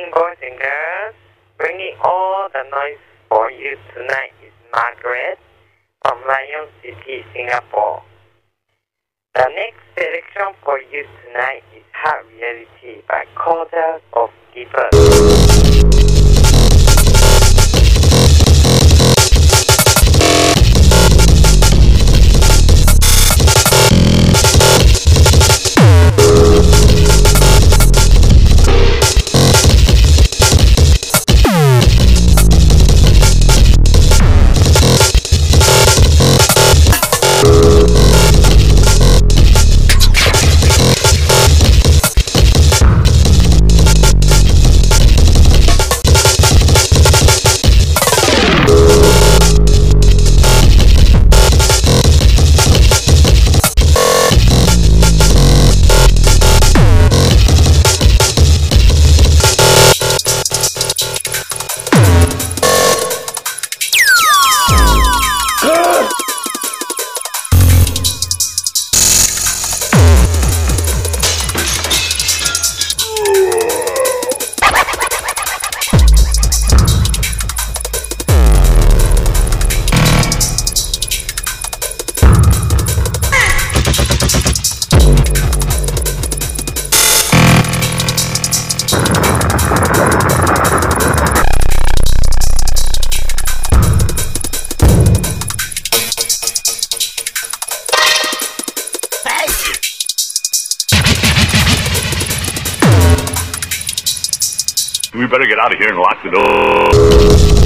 evening, boys and girls. Bringing all the noise for you tonight is Margaret from Lion City, Singapore. The next selection for you tonight is Hard Reality by Cordell of Gibbons. We better get out of here and lock the door.